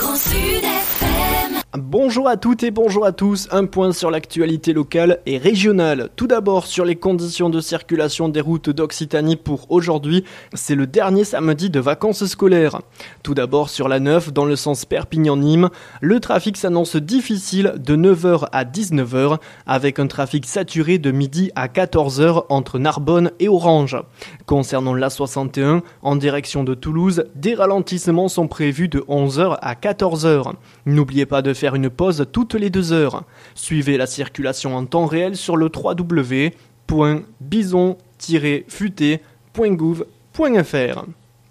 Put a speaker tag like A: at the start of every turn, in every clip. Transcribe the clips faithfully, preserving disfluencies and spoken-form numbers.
A: Bonjour à toutes et bonjour à tous, un point sur l'actualité locale et régionale. Tout d'abord sur les conditions de circulation des routes d'Occitanie pour aujourd'hui, c'est le dernier samedi de vacances scolaires. Tout d'abord sur la neuf, dans le sens Perpignan-Nîmes, le trafic s'annonce difficile de neuf heures à dix-neuf heures, avec un trafic saturé de midi à quatorze heures entre Narbonne et Orange. Concernant l'A soixante et un, en direction de Toulouse, des ralentissements sont prévus de onze heures à quatorze heures. N'oubliez pas de faire une pause toutes les deux heures. Suivez la circulation en temps réel sur le w w w point bison tiret futé point gouv point f r.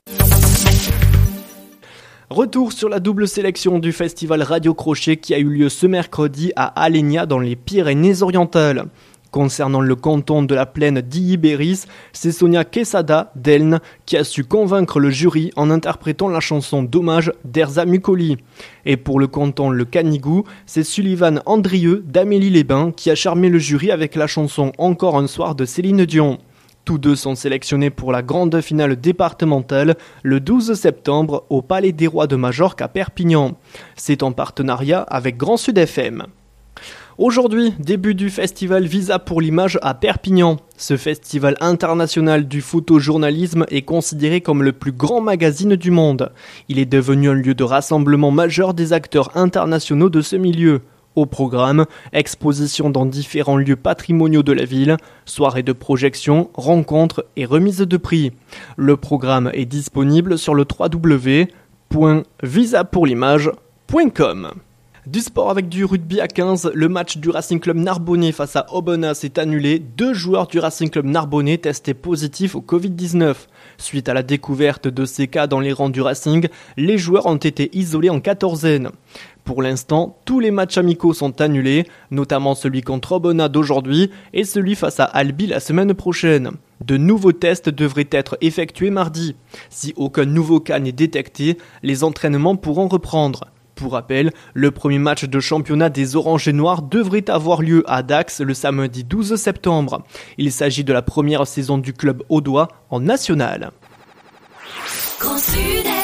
A: Retour sur la double sélection du festival Radio Crochet qui a eu lieu ce mercredi à Alenia dans les Pyrénées-Orientales. Concernant le canton de la plaine d'Illibéris, c'est Sonia Quesada d'Elne qui a su convaincre le jury en interprétant la chanson d'hommage d'Erza Mucoli. Et pour le canton Le Canigou, c'est Sullivan Andrieux d'Amélie-les-Bains qui a charmé le jury avec la chanson Encore un soir de Céline Dion. Tous deux sont sélectionnés pour la grande finale départementale le douze septembre au Palais des Rois de Majorque à Perpignan. C'est en partenariat avec Grand Sud F M. Aujourd'hui, début du festival Visa pour l'image à Perpignan. Ce festival international du photojournalisme est considéré comme le plus grand magazine du monde. Il est devenu un lieu de rassemblement majeur des acteurs internationaux de ce milieu. Au programme, expositions dans différents lieux patrimoniaux de la ville, soirées de projection, rencontres et remises de prix. Le programme est disponible sur le w w w point visa pour l'image point com. Du sport avec du rugby à quinze, le match du Racing Club Narbonnais face à Aubenas est annulé. Deux joueurs du Racing Club Narbonnais testés positifs au covid dix-neuf. Suite à la découverte de ces cas dans les rangs du Racing, les joueurs ont été isolés en quatorzaine. Pour l'instant, tous les matchs amicaux sont annulés, notamment celui contre Aubenas d'aujourd'hui et celui face à Albi la semaine prochaine. De nouveaux tests devraient être effectués mardi. Si aucun nouveau cas n'est détecté, les entraînements pourront reprendre. Pour rappel, le premier match de championnat des Oranges et Noirs devrait avoir lieu à Dax le samedi douze septembre. Il s'agit de la première saison du club audois en national. Grand Sud.